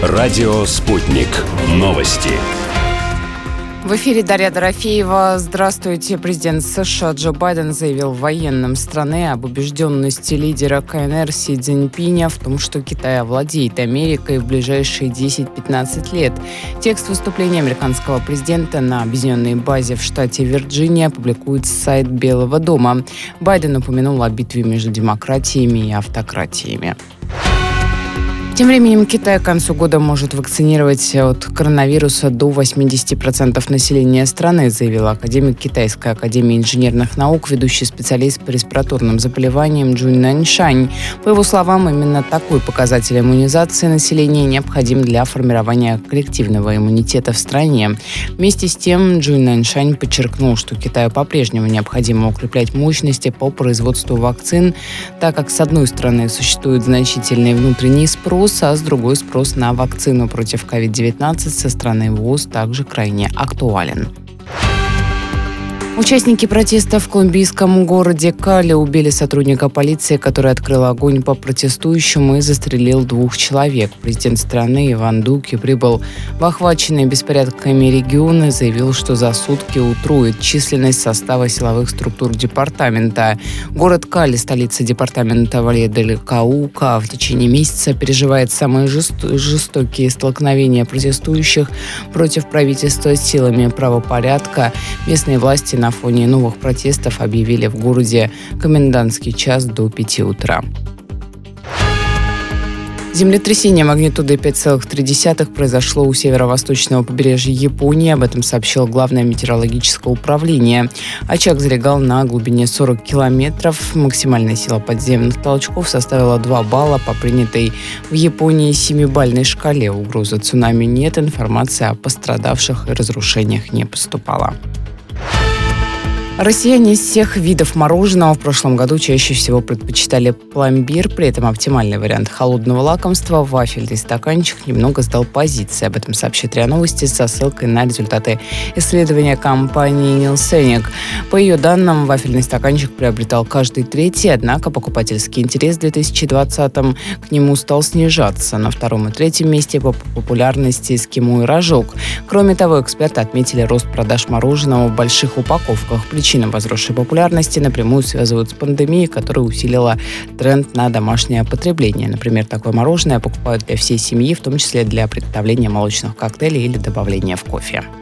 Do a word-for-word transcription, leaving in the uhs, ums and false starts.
Радио «Спутник». Новости. В эфире Дарья Дорофеева. Здравствуйте. Президент США Джо Байден заявил военным страны об убежденности лидера КНР Си Цзиньпиня в том, что Китай овладеет Америкой в ближайшие десять-пятнадцать лет. Текст выступления американского президента на объединенной базе в штате Вирджиния публикует сайт Белого дома. Байден упомянул о битве между демократиями и автократиями. Тем временем Китай к концу года может вакцинировать от коронавируса до восемьдесят процентов населения страны, заявил академик Китайской академии инженерных наук, ведущий специалист по респираторным заболеваниям Джун Наньшань. По его словам, именно такой показатель иммунизации населения необходим для формирования коллективного иммунитета в стране. Вместе с тем, Джун Наньшань подчеркнул, что Китаю по-прежнему необходимо укреплять мощности по производству вакцин, так как, с одной стороны, существует значительный внутренний спрос, а с другой спрос на вакцину против ковид девятнадцать со стороны ВОЗ также крайне актуален. Участники протеста в колумбийском городе Кали убили сотрудника полиции, который открыл огонь по протестующим и застрелил двух человек. Президент страны Иван Дуке прибыл в охваченные беспорядками регионы и заявил, что за сутки утроит численность состава силовых структур департамента. Город Кали, столица департамента Валье-дель-Каука, в течение месяца переживает самые жест- жестокие столкновения протестующих против правительства с силами правопорядка. Местные власти на фоне новых протестов объявили в городе комендантский час до пяти утра. Землетрясение магнитудой пять целых три десятых произошло у северо-восточного побережья Японии. Об этом сообщило Главное метеорологическое управление. Очаг залегал на глубине сорок километров. Максимальная сила подземных толчков составила два балла по принятой в Японии семибалльной шкале. Угрозы цунами нет. Информация о пострадавших и разрушениях не поступала. Россияне из всех видов мороженого в прошлом году чаще всего предпочитали пломбир. При этом оптимальный вариант холодного лакомства – вафельный стаканчик – немного сдал позиции. Об этом сообщит РИА Новости со ссылкой на результаты исследования компании Нилсеник. По ее данным, вафельный стаканчик приобретал каждый третий, однако покупательский интерес в две тысячи двадцатом к нему стал снижаться. На втором и третьем месте по популярности эскимо и рожок. Кроме того, эксперты отметили рост продаж мороженого в больших упаковках. Причина возросшей популярности напрямую связывают с пандемией, которая усилила тренд на домашнее потребление. Например, такое мороженое покупают для всей семьи, в том числе для приготовления молочных коктейлей или добавления в кофе.